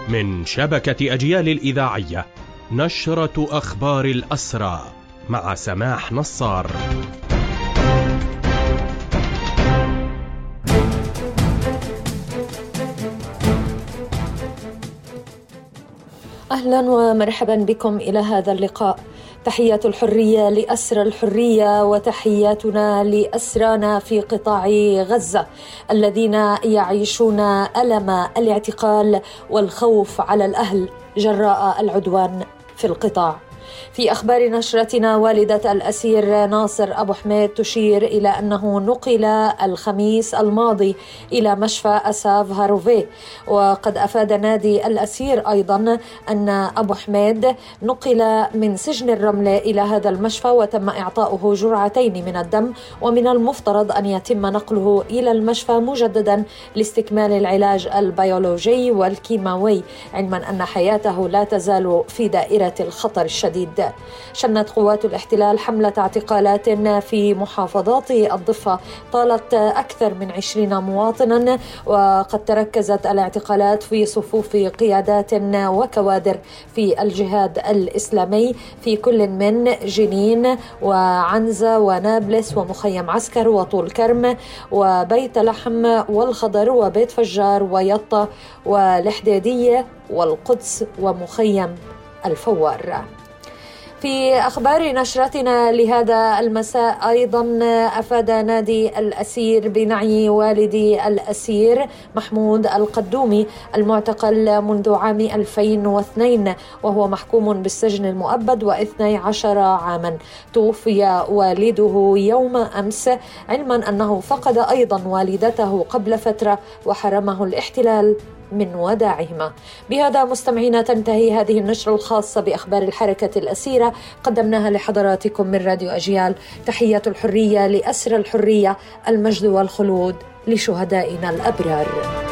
من شبكة أجيال الإذاعية، نشرة أخبار الأسرى مع سماح نصار. أهلا ومرحبا بكم إلى هذا اللقاء. تحيات الحرية لأسرى الحرية، وتحياتنا لأسرانا في قطاع غزة الذين يعيشون ألم الاعتقال والخوف على الأهل جراء العدوان في القطاع. في أخبار نشرتنا، والدة الأسير ناصر أبو حميد تشير إلى أنه نقل الخميس الماضي إلى مشفى أساف هاروفي، وقد أفاد نادي الأسير أيضا أن أبو حميد نقل من سجن الرملة إلى هذا المشفى وتم إعطاؤه جرعتين من الدم، ومن المفترض أن يتم نقله إلى المشفى مجددا لاستكمال العلاج البيولوجي والكيماوي، علما أن حياته لا تزال في دائرة الخطر الشديد. شنت قوات الاحتلال حملة اعتقالات في محافظات الضفة طالت أكثر من 20 مواطنا، وقد تركزت الاعتقالات في صفوف قيادات وكوادر في الجهاد الإسلامي في كل من جنين وعنزة ونابلس ومخيم عسكر وطول كرم وبيت لحم والخضر وبيت فجار ويطة والحديدية والقدس ومخيم الفوار. في أخبار نشرتنا لهذا المساء أيضا، أفاد نادي الأسير بنعي والدي الأسير محمود القدومي المعتقل منذ عام 2002 وهو محكوم بالسجن المؤبد و12 عاما. توفي والده يوم أمس، علما أنه فقد أيضا والدته قبل فترة وحرمه الاحتلال من وداعهما. بهذا مستمعينا تنتهي هذه النشرة الخاصة بأخبار الحركة الأسيرة، قدمناها لحضراتكم من راديو أجيال. تحية الحرية لأسرى الحرية، المجد والخلود لشهدائنا الأبرار.